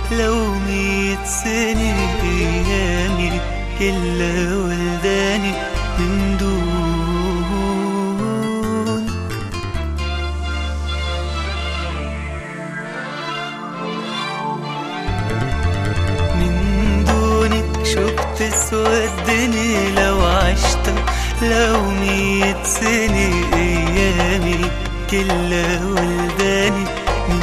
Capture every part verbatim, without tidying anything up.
لو ميت سنة أيامي كلها ولداني من دون. من دونك شو بتسوى الدنيا لو عشت، لو ميت سنة أيامي كلها ولداني من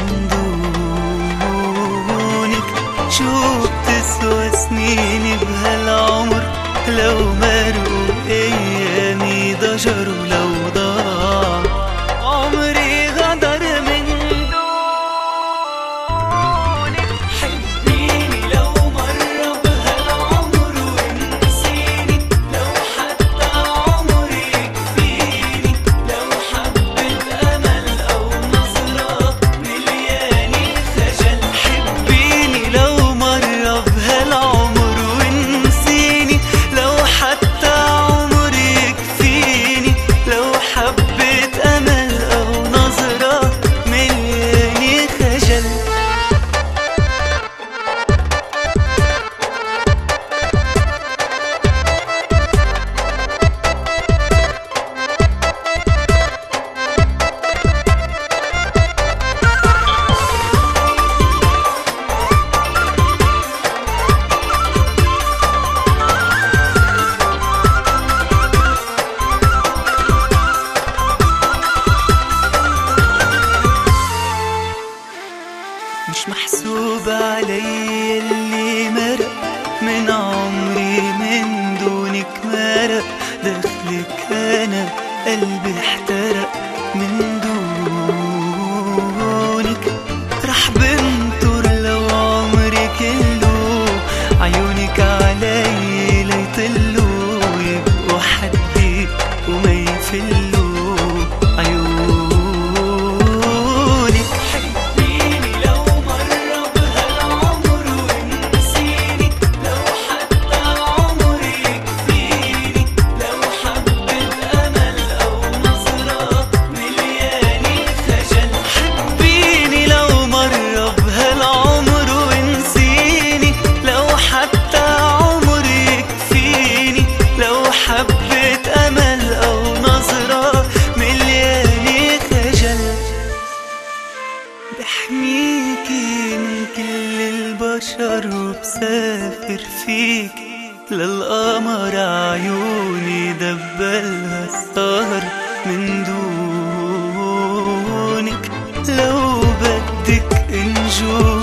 دونك. شو بتسوى سنيني بهالعمر لو مرقوا أيامي ضجر، ولو ضاع عمري غدر من دونك. حبيني لو مرة بهالعمر ونسيني، لو حتى عمري يكفيني، لو حبة أمل أو نظرة ملياني خجل. حبيني لو مرة بهالعمر ونسيني، لو حتى عمري يكفيني، لو حبة أمل أو نظرة ملياني خجل. مش محسوب علي اللي مرق من عمري من دونك مرق. دخلك أنا قلبي احترق من دونك. رح بنطر لو عمري كله عيونك علي ليطلوا، يبقوا حدي وما يفلوا عيونك. حبة أمل أو نظرة ملياني خجل. بحميكي من كل البشر وبسافر فيكي للقمر، عيوني دبلها السهر من دونك. لو بدك نجوم